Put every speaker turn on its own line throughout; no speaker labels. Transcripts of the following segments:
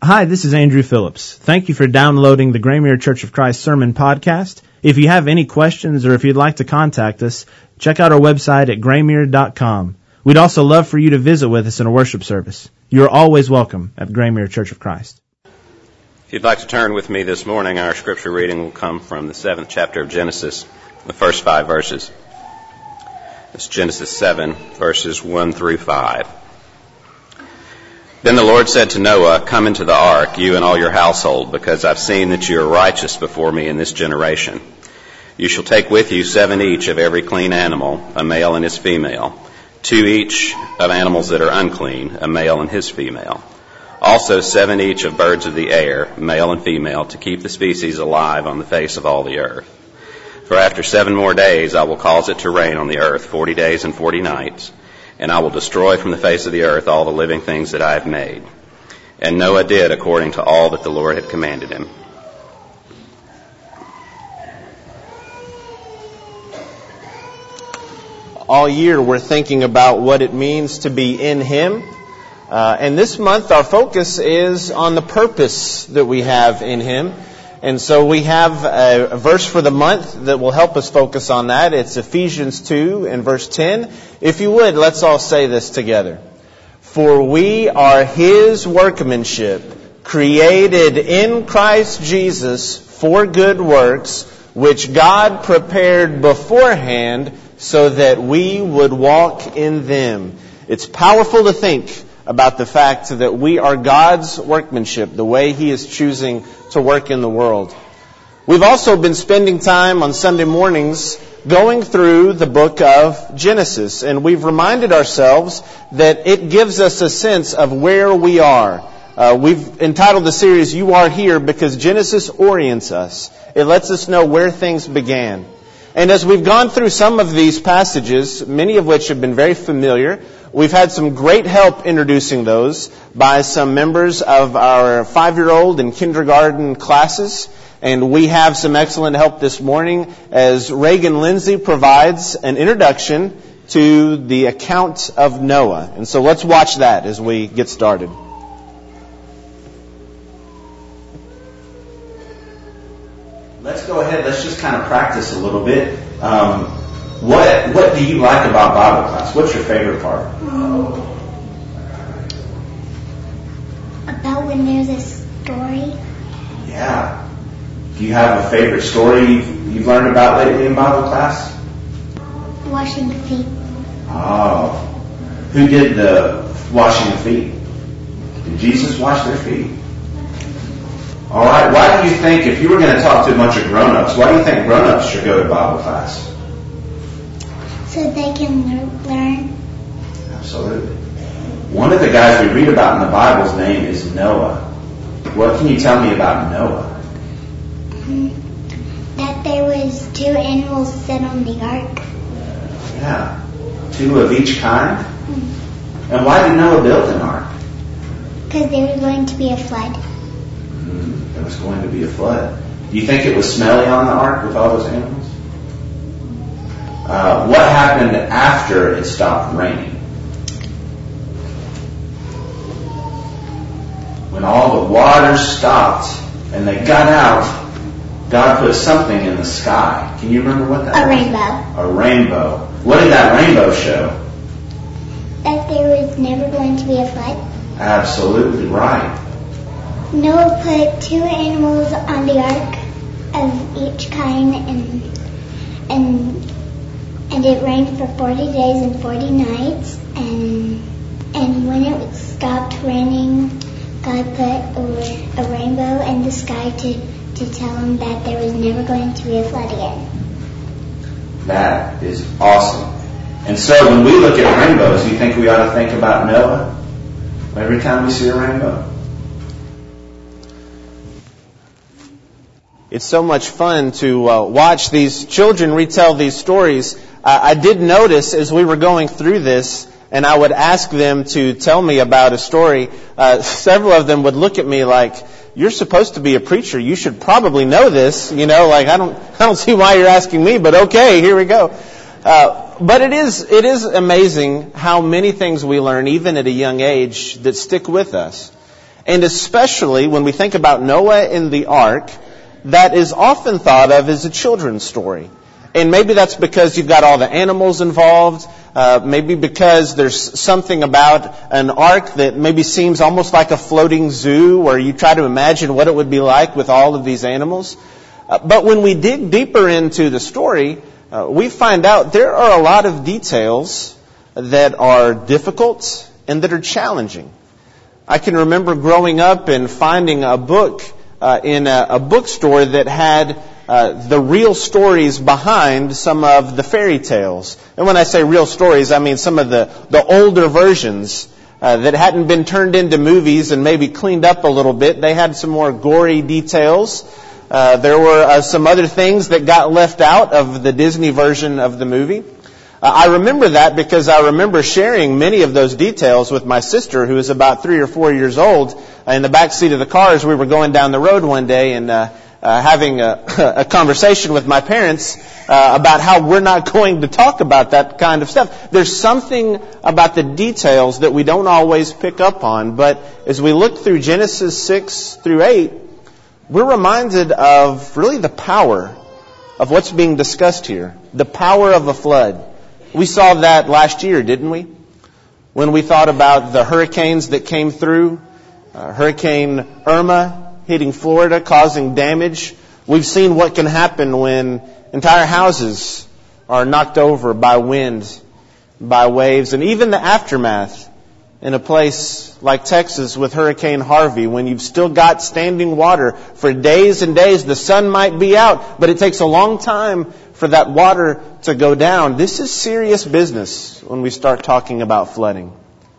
Hi, this is Andrew Phillips. Thank you for downloading the Graymere Church of Christ Sermon Podcast. If you have any questions or if you'd like to contact us, check out our website at graymere.com. We'd also love for you to visit with us in a worship service. You are always welcome at Graymere Church of Christ.
If you'd like to turn with me this morning, our scripture reading will come from the 7th chapter of Genesis, the first 5 verses. It's Genesis 7, verses 1 through 5. Then the Lord said to Noah, "Come into the ark, you and all your household, because I've seen that you are righteous before me in this generation. You shall take with you 7 each of every clean animal, a male and his female, 2 each of animals that are unclean, a male and his female. Also 7 each of birds of the air, male and female, to keep the species alive on the face of all the earth. For after 7 more days I will cause it to rain on the earth 40 days and 40 nights, and I will destroy from the face of the earth all the living things that I have made." And Noah did according to all that the Lord had commanded him.
All year we're thinking about what it means to be in Him. And this month our focus is on the purpose that we have in Him. And so we have a verse for the month that will help us focus on that. It's Ephesians 2 and verse 10. If you would, let's all say this together. "For we are His workmanship, created in Christ Jesus for good works, which God prepared beforehand so that we would walk in them." It's powerful to think about the fact that we are God's workmanship, the way He is choosing to work in the world. We've also been spending time on Sunday mornings going through the book of Genesis, and we've reminded ourselves that it gives us a sense of where we are. We've entitled the series, "You Are Here," because Genesis orients us. It lets us know where things began. And as we've gone through some of these passages, many of which have been very familiar, we've had some great help introducing those by some members of our 5-year-old and kindergarten classes. And we have some excellent help this morning as Reagan Lindsay provides an introduction to the account of Noah. And so let's watch that as we get started.
Let's go ahead. Let's just kind of practice a little bit. What do you like about Bible class? What's your favorite part?
About when there's a story.
Yeah. Do you have a favorite story you've learned about lately in Bible class?
Washing feet.
Oh. Who did the washing of feet? Did Jesus wash their feet? All right. Why do you think, if you were going to talk to a bunch of grown-ups, why do you think grown-ups should go to Bible class?
So they can learn.
Absolutely. One of the guys we read about in the Bible's name is Noah. What can you tell me about Noah?
That there was 2 animals set on the ark.
Yeah. 2 of each kind? And why did Noah build an ark?
Because there was going to be a flood.
There was going to be a flood. Do you think it was smelly on the ark with all those animals? What happened after it stopped raining? When all the waters stopped and they got out, God put something in the sky. Can you remember what that was?
A rainbow.
A rainbow. What did that rainbow show?
That there was never going to be a flood.
Absolutely right.
Noah put 2 animals on the ark of each kind, and it rained for 40 days and 40 nights. And when it stopped raining, God put a rainbow in the sky to tell him that there was never going to be a flood again.
That is awesome. And so when we look at rainbows, you think we ought to think about Noah every time we see a rainbow?
It's so much fun to watch these children retell these stories. I did notice as we were going through this, and I would ask them to tell me about a story, several of them would look at me like, "You're supposed to be a preacher. You should probably know this. You know, like I don't see why you're asking me, but okay, here we go." But it is amazing how many things we learn, even at a young age, that stick with us. And especially when we think about Noah and the ark, that is often thought of as a children's story. And maybe that's because you've got all the animals involved. Maybe because there's something about an ark that maybe seems almost like a floating zoo, where you try to imagine what it would be like with all of these animals. But when we dig deeper into the story, we find out there are a lot of details that are difficult and that are challenging. I can remember growing up and finding a book in a bookstore that had the real stories behind some of the fairy tales. And when I say real stories, I mean some of the older versions that hadn't been turned into movies and maybe cleaned up a little bit. They had some more gory details. There were some other things that got left out of the Disney version of the movie. I remember that because I remember sharing many of those details with my sister, who was about 3 or 4 years old, in the back seat of the car as we were going down the road one day and having a conversation with my parents about how we're not going to talk about that kind of stuff. There's something about the details that we don't always pick up on, but as we look through Genesis 6 through 8, we're reminded of really the power of what's being discussed here, the power of a flood. We saw that last year, didn't we? When we thought about the hurricanes that came through, Hurricane Irma hitting Florida, causing damage. We've seen what can happen when entire houses are knocked over by wind, by waves, and even the aftermath in a place like Texas with Hurricane Harvey, when you've still got standing water for days and days. The sun might be out, but it takes a long time for that water to go down. This is serious business when we start talking about flooding.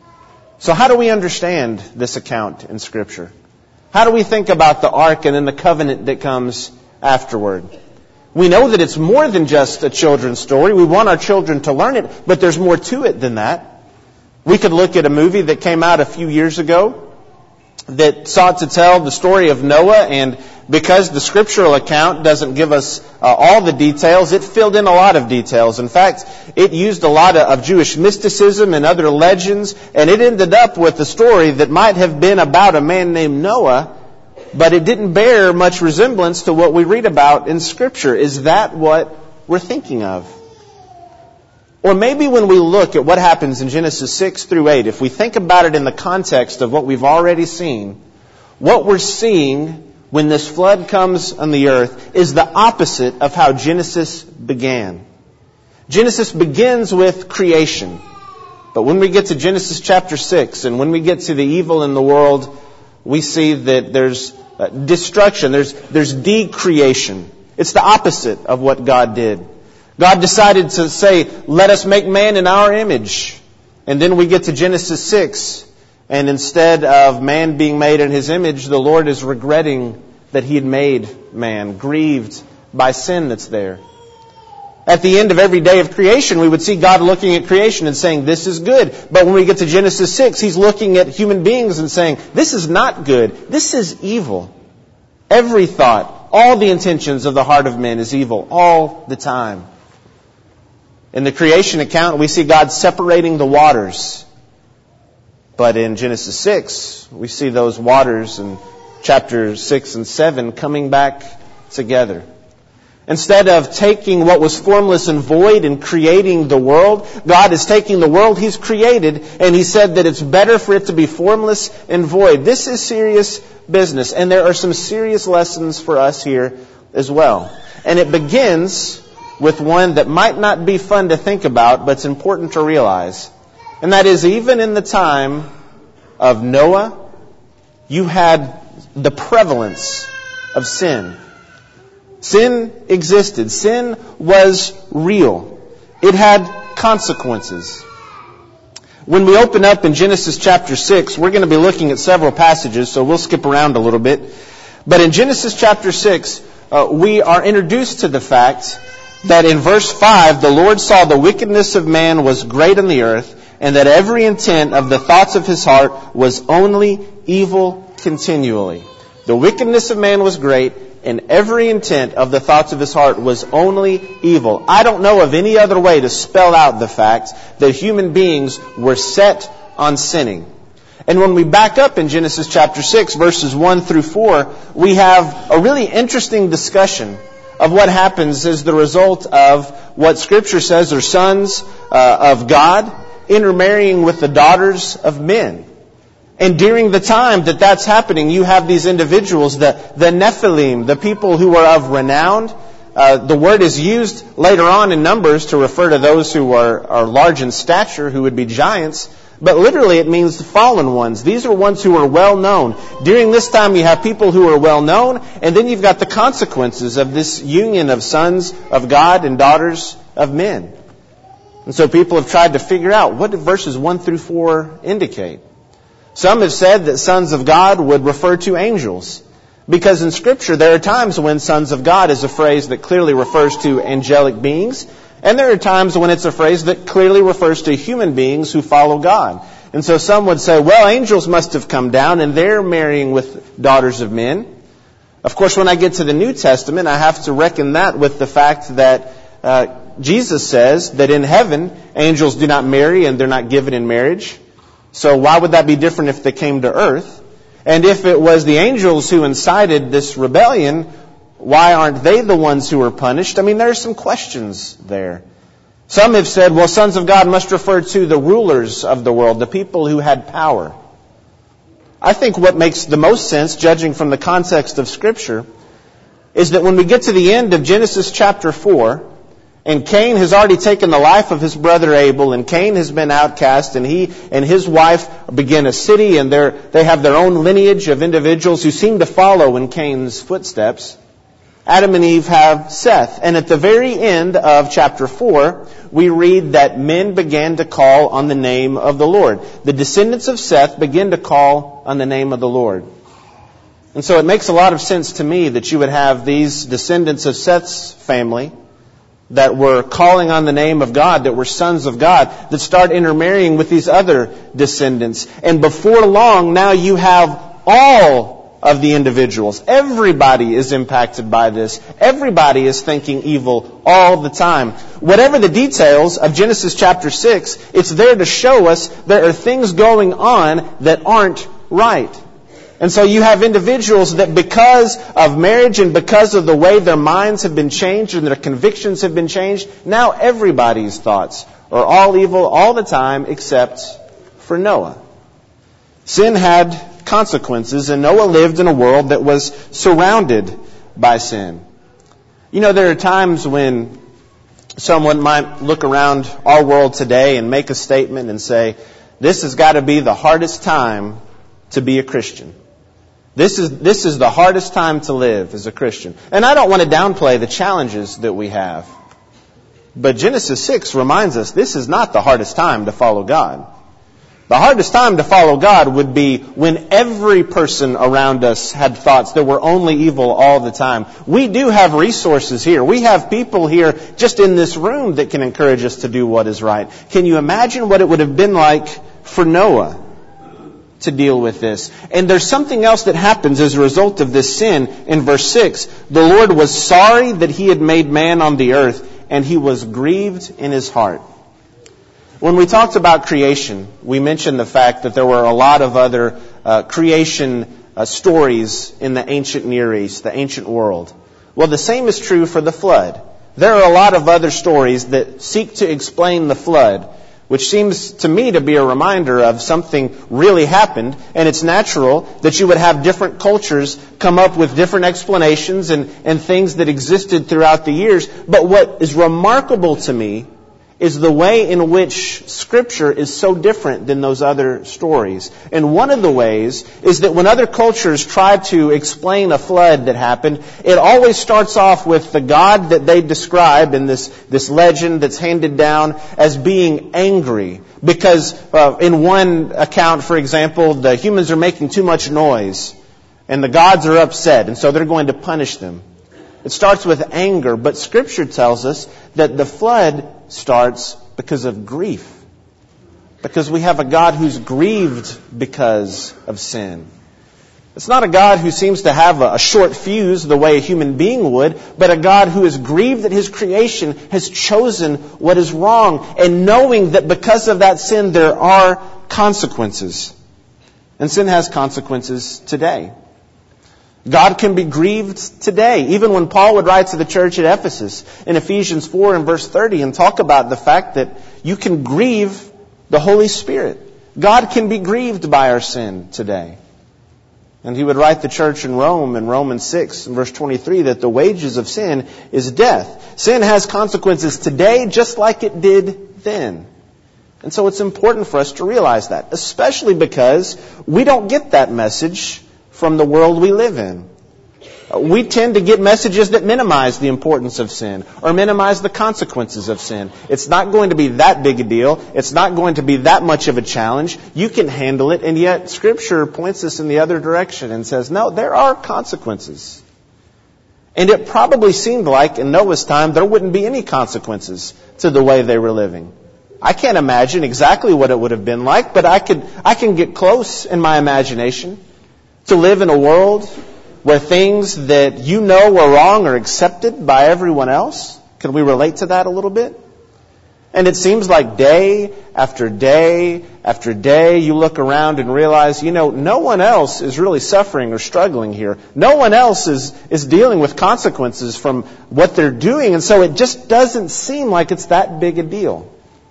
So how do we understand this account in Scripture? How do we think about the ark and then the covenant that comes afterward? We know that it's more than just a children's story. We want our children to learn it, but there's more to it than that. We could look at a movie that came out a few years ago that sought to tell the story of Noah, and because the scriptural account doesn't give us all the details, it filled in a lot of details. In fact, it used a lot of Jewish mysticism and other legends, and it ended up with a story that might have been about a man named Noah, but it didn't bear much resemblance to what we read about in Scripture. Is that what we're thinking of? Or maybe when we look at what happens in Genesis 6 through 8, if we think about it in the context of what we've already seen, what we're seeing when this flood comes on the earth is the opposite of how Genesis began. Genesis begins with creation. But when we get to Genesis chapter 6 and when we get to the evil in the world, we see that there's destruction, there's decreation. It's the opposite of what God did. God decided to say, let us make man in our image. And then we get to Genesis 6, and instead of man being made in His image, the Lord is regretting that He had made man, grieved by sin that's there. At the end of every day of creation, we would see God looking at creation and saying, this is good. But when we get to Genesis 6, He's looking at human beings and saying, this is not good. This is evil. Every thought, all the intentions of the heart of men is evil all the time. In the creation account, we see God separating the waters. But in Genesis 6, we see those waters in chapters 6 and 7 coming back together. Instead of taking what was formless and void and creating the world, God is taking the world He's created, and He said that it's better for it to be formless and void. This is serious business, and there are some serious lessons for us here as well. And it begins with one that might not be fun to think about, but it's important to realize. And that is, even in the time of Noah, you had the prevalence of sin. Sin existed. Sin was real. It had consequences. When we open up in Genesis chapter 6, we're going to be looking at several passages, so we'll skip around a little bit. But in Genesis chapter 6, we are introduced to the fact that in verse 5, the Lord saw the wickedness of man was great on the earth, and that every intent of the thoughts of his heart was only evil continually. The wickedness of man was great, and every intent of the thoughts of his heart was only evil. I don't know of any other way to spell out the fact that human beings were set on sinning. And when we back up in Genesis chapter 6, verses 1 through 4, we have a really interesting discussion of what happens as the result of what Scripture says are sons of God intermarrying with the daughters of men. And during the time that that's happening, you have these individuals, the Nephilim, the people who are of renown. The word is used later on in Numbers to refer to those who are large in stature, who would be giants. But literally it means the fallen ones. These are ones who are well known. During this time you have people who are well known, and then you've got the consequences of this union of sons of God and daughters of men. And so people have tried to figure out, what do verses 1 through 4 indicate? Some have said that sons of God would refer to angels. Because in Scripture there are times when sons of God is a phrase that clearly refers to angelic beings. And there are times when it's a phrase that clearly refers to human beings who follow God. And so some would say, well, angels must have come down and they're marrying with daughters of men. Of course, when I get to the New Testament, I have to reckon that with the fact that Jesus says that in heaven, angels do not marry and they're not given in marriage. So why would that be different if they came to earth? And if it was the angels who incited this rebellion, why aren't they the ones who are punished? I mean, there are some questions there. Some have said, well, sons of God must refer to the rulers of the world, the people who had power. I think what makes the most sense, judging from the context of Scripture, is that when we get to the end of Genesis chapter 4, and Cain has already taken the life of his brother Abel, and Cain has been outcast, and he and his wife begin a city, and they have their own lineage of individuals who seem to follow in Cain's footsteps. Adam and Eve have Seth. And at the very end of chapter 4, we read that men began to call on the name of the Lord. The descendants of Seth begin to call on the name of the Lord. And so it makes a lot of sense to me that you would have these descendants of Seth's family that were calling on the name of God, that were sons of God, that start intermarrying with these other descendants. And before long, now you have all of the individuals. Everybody is impacted by this. Everybody is thinking evil all the time. Whatever the details of Genesis chapter 6, it's there to show us there are things going on that aren't right. And so you have individuals that because of marriage and because of the way their minds have been changed and their convictions have been changed, now everybody's thoughts are all evil all the time except for Noah. Sin had consequences, and Noah lived in a world that was surrounded by sin. You know, there are times when someone might look around our world today and make a statement and say, this has got to be the hardest time to be a Christian. This is the hardest time to live as a Christian. And I don't want to downplay the challenges that we have. But Genesis 6 reminds us this is not the hardest time to follow God. The hardest time to follow God would be when every person around us had thoughts that were only evil all the time. We do have resources here. We have people here just in this room that can encourage us to do what is right. Can you imagine what it would have been like for Noah to deal with this? And there's something else that happens as a result of this sin in verse 6. The Lord was sorry that He had made man on the earth, and He was grieved in His heart. When we talked about creation, we mentioned the fact that there were a lot of other creation stories in the ancient Near East, the ancient world. Well, the same is true for the flood. There are a lot of other stories that seek to explain the flood, which seems to me to be a reminder of something really happened, and it's natural that you would have different cultures come up with different explanations and things that existed throughout the years. But what is remarkable to me is the way in which Scripture is so different than those other stories. And one of the ways is that when other cultures try to explain a flood that happened, it always starts off with the God that they describe in this legend that's handed down as being angry. Because in one account, for example, the humans are making too much noise, and the gods are upset, and so they're going to punish them. It starts with anger, but Scripture tells us that the flood starts because of grief. Because we have a God who's grieved because of sin. It's not a God who seems to have a short fuse the way a human being would, but a God who is grieved that His creation has chosen what is wrong, and knowing that because of that sin there are consequences. And sin has consequences today. God can be grieved today. Even when Paul would write to the church at Ephesus in Ephesians 4 and verse 30 and talk about the fact that you can grieve the Holy Spirit. God can be grieved by our sin today. And he would write the church in Rome in Romans 6 and verse 23 that the wages of sin is death. Sin has consequences today just like it did then. And so it's important for us to realize that, especially because we don't get that message from the world we live in. We tend to get messages that minimize the importance of sin or minimize the consequences of sin. It's not going to be that big a deal. It's not going to be that much of a challenge. You can handle it, and yet Scripture points us in the other direction and says, no, there are consequences. And it probably seemed like in Noah's time there wouldn't be any consequences to the way they were living. I can't imagine exactly what it would have been like, but I can get close in my imagination to live in a world where things that you know are wrong are accepted by everyone else. Can we relate to that a little bit? And it seems like day after day after day you look around and realize, no one else is really suffering or struggling here. No one else is dealing with consequences from what they're doing. And so it just doesn't seem like it's that big a deal.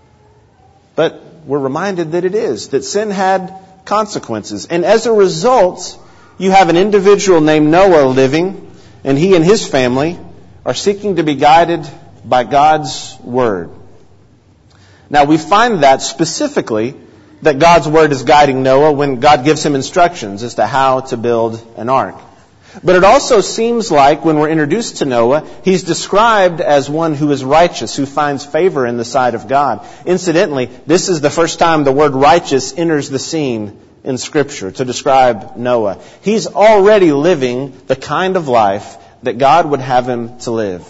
But we're reminded that it is, that sin had consequences. And as a result, you have an individual named Noah living, and he and his family are seeking to be guided by God's Word. Now, we find that specifically that God's Word is guiding Noah when God gives him instructions as to how to build an ark. But it also seems like when we're introduced to Noah, he's described as one who is righteous, who finds favor in the sight of God. Incidentally, this is the first time the word righteous enters the scene in Scripture to describe Noah. He's already living the kind of life that God would have him to live.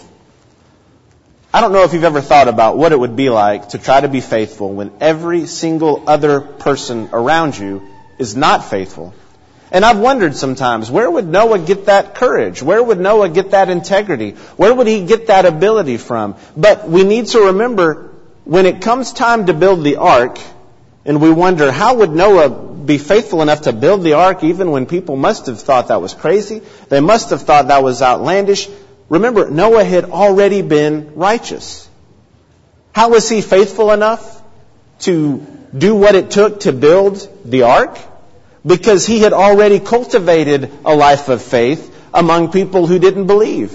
I don't know if you've ever thought about what it would be like to try to be faithful when every single other person around you is not faithful. And I've wondered sometimes, where would Noah get that courage? Where would Noah get that integrity? Where would he get that ability from? But we need to remember, when it comes time to build the ark, and we wonder, how would Noah be faithful enough to build the ark even when people must have thought that was crazy? They must have thought that was outlandish. Remember, Noah had already been righteous. How was he faithful enough to do what it took to build the ark? Because he had already cultivated a life of faith among people who didn't believe.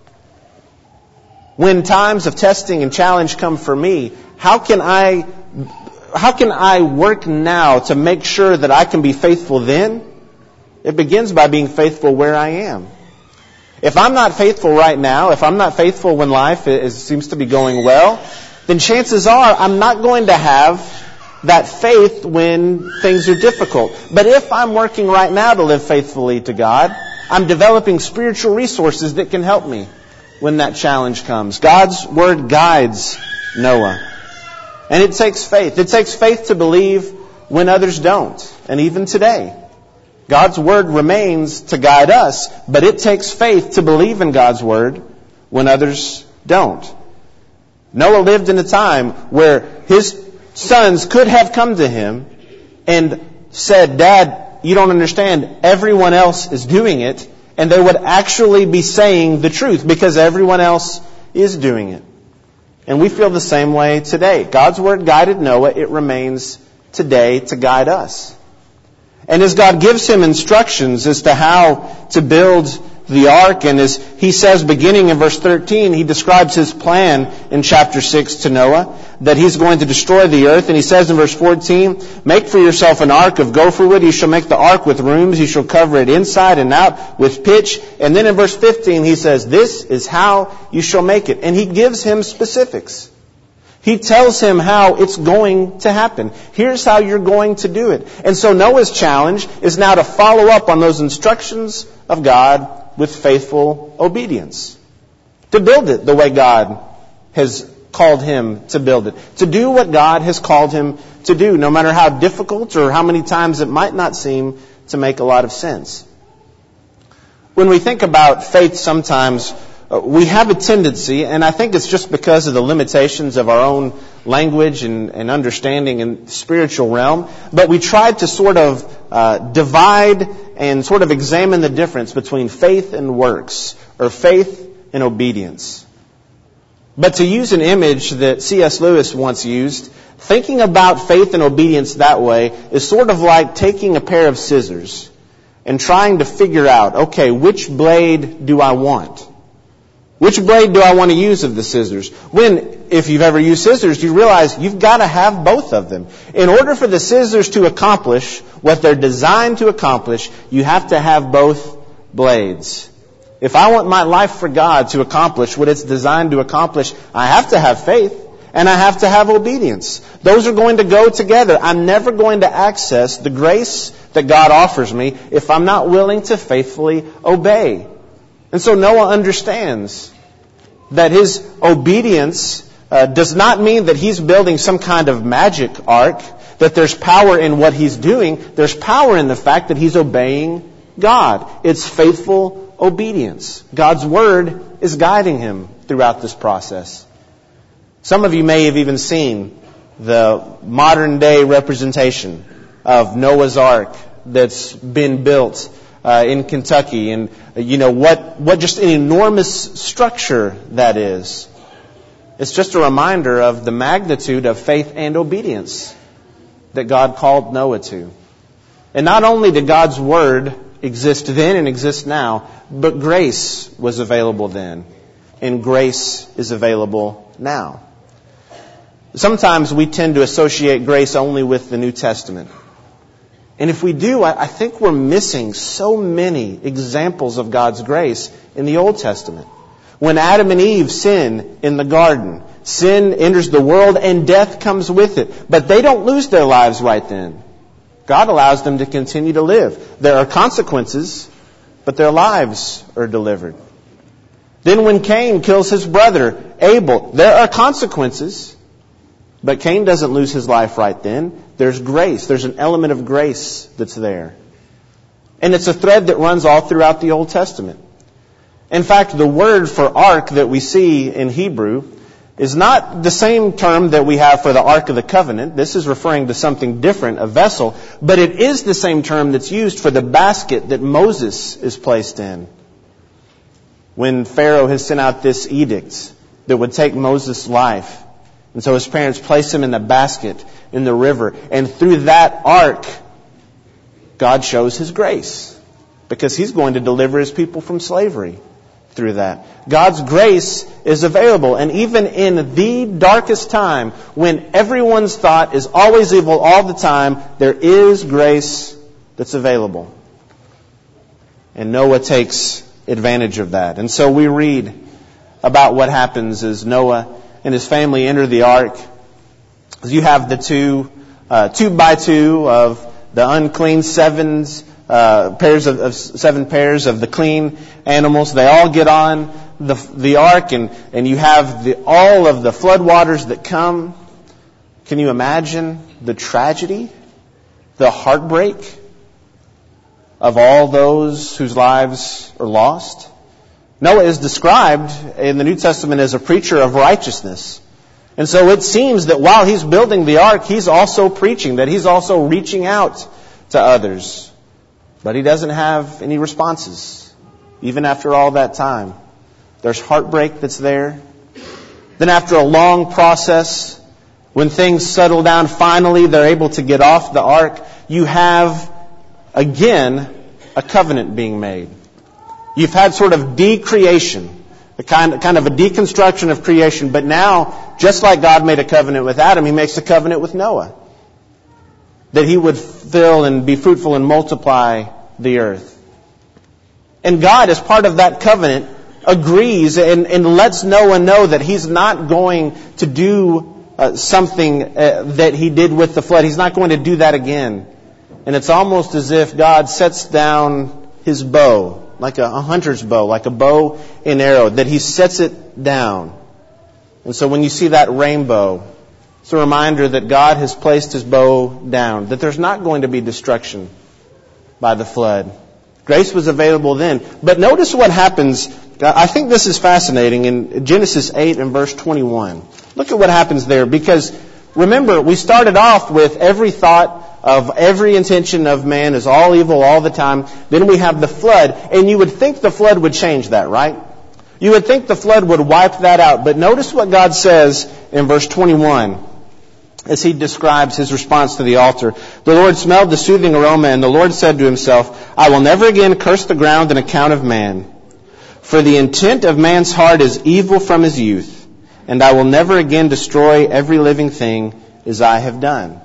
When times of testing and challenge come for me, how can I work now to make sure that I can be faithful then? It begins by being faithful where I am. If I'm not faithful right now, if I'm not faithful when life seems to be going well, then chances are I'm not going to have that faith when things are difficult. But if I'm working right now to live faithfully to God, I'm developing spiritual resources that can help me when that challenge comes. God's Word guides Noah. And it takes faith. It takes faith to believe when others don't. And even today, God's Word remains to guide us, but it takes faith to believe in God's Word when others don't. Noah lived in a time where his sons could have come to him and said, "Dad, you don't understand. Everyone else is doing it." And they would actually be saying the truth because everyone else is doing it. And we feel the same way today. God's Word guided Noah. It remains today to guide us. And as God gives him instructions as to how to build the ark, and as he says beginning in verse 13, he describes his plan in chapter 6 to Noah, that he's going to destroy the earth. And he says in verse 14, "Make for yourself an ark of gopher wood. You shall make the ark with rooms. You shall cover it inside and out with pitch." And then in verse 15 he says, "This is how you shall make it." And he gives him specifics. He tells him how it's going to happen. Here's how you're going to do it. And so Noah's challenge is now to follow up on those instructions of God with faithful obedience. To build it the way God has called him to build it. To do what God has called him to do, no matter how difficult or how many times it might not seem to make a lot of sense. When we think about faith sometimes, we have a tendency, and I think it's just because of the limitations of our own language and understanding in the spiritual realm, but we try to sort of divide and sort of examine the difference between faith and works, or faith and obedience. But to use an image that C.S. Lewis once used, thinking about faith and obedience that way is sort of like taking a pair of scissors and trying to figure out, okay, which blade do I want? Which blade do I want to use of the scissors? When, if you've ever used scissors, you realize you've got to have both of them. In order for the scissors to accomplish what they're designed to accomplish, you have to have both blades. If I want my life for God to accomplish what it's designed to accomplish, I have to have faith and I have to have obedience. Those are going to go together. I'm never going to access the grace that God offers me if I'm not willing to faithfully obey. And so Noah understands that his obedience does not mean that he's building some kind of magic ark, that there's power in what he's doing. There's power in the fact that he's obeying God. It's faithful obedience. God's Word is guiding him throughout this process. Some of you may have even seen the modern day representation of Noah's Ark that's been built in Kentucky, and you know what just an enormous structure that is. It's just a reminder of the magnitude of faith and obedience that God called Noah to. And not only did God's Word exist then and exist now, but grace was available then, and grace is available now. Sometimes we tend to associate grace only with the New Testament. And if we do, I think we're missing so many examples of God's grace in the Old Testament. When Adam and Eve sin in the garden, sin enters the world and death comes with it. But they don't lose their lives right then. God allows them to continue to live. There are consequences, but their lives are delivered. Then when Cain kills his brother Abel, there are consequences, but Cain doesn't lose his life right then. There's grace. There's an element of grace that's there. And it's a thread that runs all throughout the Old Testament. In fact, the word for ark that we see in Hebrew is not the same term that we have for the Ark of the Covenant. This is referring to something different, a vessel. But it is the same term that's used for the basket that Moses is placed in. When Pharaoh has sent out this edict that would take Moses' life. And so his parents place him in the basket in the river. And through that ark, God shows His grace. Because He's going to deliver His people from slavery through that. God's grace is available. And even in the darkest time, when everyone's thought is always evil all the time, there is grace that's available. And Noah takes advantage of that. And so we read about what happens as Noah and his family enter the ark. You have the two by two of the unclean seven pairs of the clean animals. They all get on the ark, and you have all of the floodwaters that come. Can you imagine the tragedy, the heartbreak of all those whose lives are lost? Noah is described in the New Testament as a preacher of righteousness. And so it seems that while he's building the ark, he's also preaching, that he's also reaching out to others. But he doesn't have any responses, even after all that time. There's heartbreak that's there. Then after a long process, when things settle down, finally they're able to get off the ark, you have, again, a covenant being made. You've had sort of decreation, a kind of a deconstruction of creation. But now, just like God made a covenant with Adam, He makes a covenant with Noah. That he would fill and be fruitful and multiply the earth. And God, as part of that covenant, agrees and lets Noah know that he's not going to do something that he did with the flood. He's not going to do that again. And it's almost as if God sets down His bow, like a hunter's bow, like a bow and arrow, that He sets it down. And so when you see that rainbow, it's a reminder that God has placed His bow down, that there's not going to be destruction by the flood. Grace was available then. But notice what happens. I think this is fascinating in Genesis 8 and verse 21. Look at what happens there. Because remember, we started off with every thought of every intention of man is all evil all the time. Then we have the flood. And you would think the flood would change that, right? You would think the flood would wipe that out. But notice what God says in verse 21 as He describes His response to the altar. The Lord smelled the soothing aroma, and the Lord said to Himself, I will never again curse the ground on account of man. For the intent of man's heart is evil from his youth, and I will never again destroy every living thing as I have done.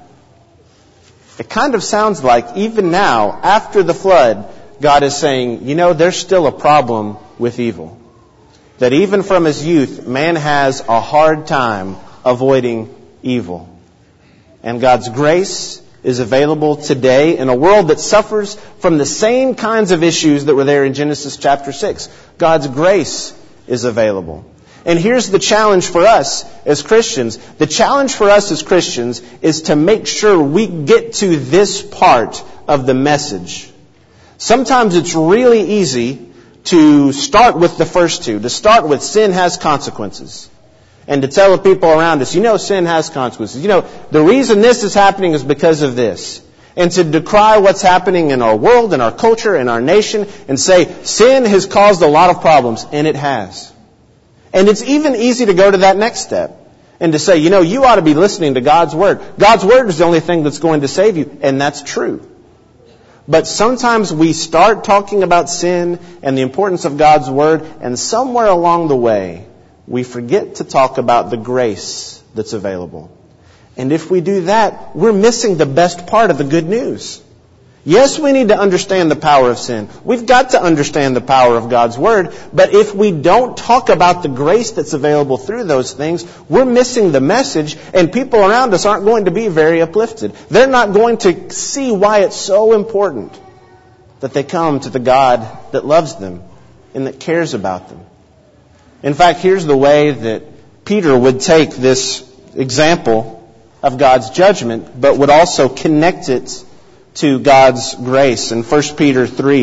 It kind of sounds like even now, after the flood, God is saying, there's still a problem with evil. That even from his youth, man has a hard time avoiding evil. And God's grace is available today in a world that suffers from the same kinds of issues that were there in Genesis chapter 6. God's grace is available. And here's the challenge for us as Christians. The challenge for us as Christians is to make sure we get to this part of the message. Sometimes it's really easy to start with the first two, to start with sin has consequences. And to tell the people around us, sin has consequences. The reason this is happening is because of this. And to decry what's happening in our world, in our culture, in our nation, and say, sin has caused a lot of problems. And it has. And it's even easy to go to that next step. And to say, you ought to be listening to God's Word. God's Word is the only thing that's going to save you. And that's true. But sometimes we start talking about sin and the importance of God's Word, and somewhere along the way, we forget to talk about the grace that's available. And if we do that, we're missing the best part of the good news. Yes, we need to understand the power of sin. We've got to understand the power of God's Word. But if we don't talk about the grace that's available through those things, we're missing the message, and people around us aren't going to be very uplifted. They're not going to see why it's so important that they come to the God that loves them and that cares about them. In fact, here's the way that Peter would take this example of God's judgment, but would also connect it to God's grace. In 1 Peter 3,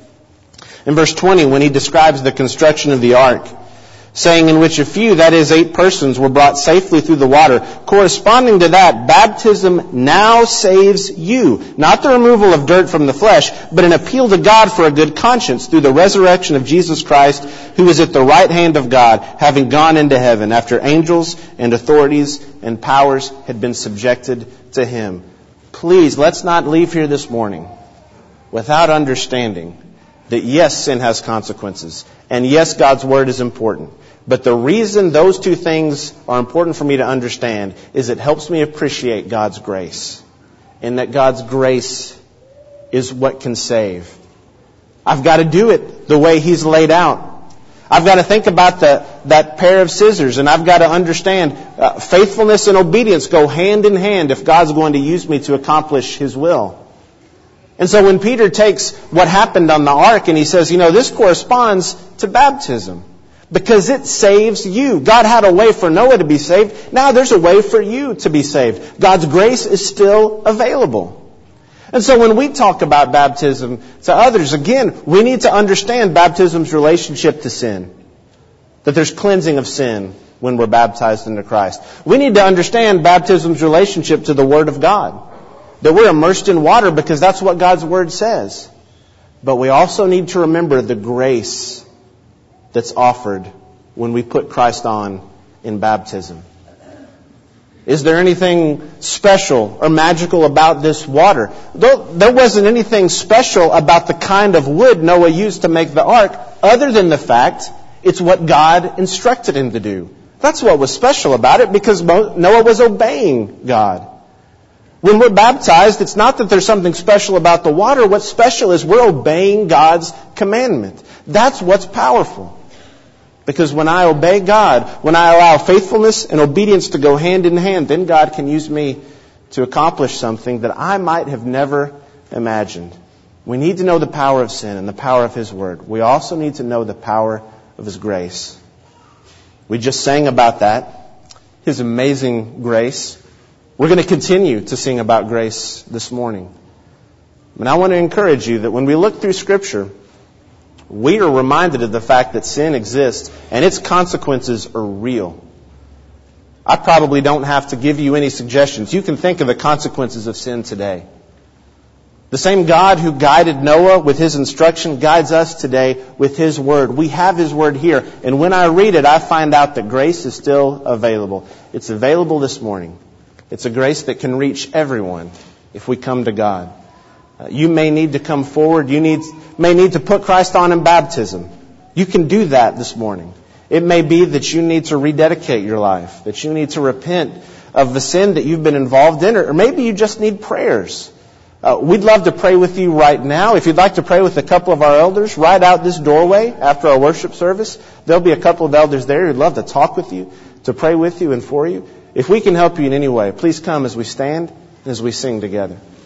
in verse 20, when he describes the construction of the ark, saying in which a few, that is 8 persons, were brought safely through the water. Corresponding to that, baptism now saves you. Not the removal of dirt from the flesh, but an appeal to God for a good conscience through the resurrection of Jesus Christ, who is at the right hand of God, having gone into heaven, after angels and authorities and powers had been subjected to Him. Please, let's not leave here this morning without understanding that yes, sin has consequences. And yes, God's Word is important. But the reason those two things are important for me to understand is it helps me appreciate God's grace. And that God's grace is what can save. I've got to do it the way He's laid out. I've got to think about that pair of scissors, and I've got to understand faithfulness and obedience go hand in hand if God's going to use me to accomplish His will. And so when Peter takes what happened on the ark and he says, this corresponds to baptism because it saves you. God had a way for Noah to be saved. Now there's a way for you to be saved. God's grace is still available. And so when we talk about baptism to others, again, we need to understand baptism's relationship to sin. That there's cleansing of sin when we're baptized into Christ. We need to understand baptism's relationship to the Word of God. That we're immersed in water because that's what God's Word says. But we also need to remember the grace that's offered when we put Christ on in baptism. Is there anything special or magical about this water? There wasn't anything special about the kind of wood Noah used to make the ark, other than the fact it's what God instructed him to do. That's what was special about it, because Noah was obeying God. When we're baptized, it's not that there's something special about the water. What's special is we're obeying God's commandment. That's what's powerful. Because when I obey God, when I allow faithfulness and obedience to go hand in hand, then God can use me to accomplish something that I might have never imagined. We need to know the power of sin and the power of His Word. We also need to know the power of His grace. We just sang about that, His amazing grace. We're going to continue to sing about grace this morning. And I want to encourage you that when we look through Scripture, we are reminded of the fact that sin exists and its consequences are real. I probably don't have to give you any suggestions. You can think of the consequences of sin today. The same God who guided Noah with His instruction guides us today with His Word. We have His Word here. And when I read it, I find out that grace is still available. It's available this morning. It's a grace that can reach everyone if we come to God. You may need to come forward. You may need to put Christ on in baptism. You can do that this morning. It may be that you need to rededicate your life, that you need to repent of the sin that you've been involved in, or maybe you just need prayers. We'd love to pray with you right now. If you'd like to pray with a couple of our elders, right out this doorway after our worship service, there'll be a couple of elders there who'd love to talk with you, to pray with you and for you. If we can help you in any way, please come as we stand and as we sing together.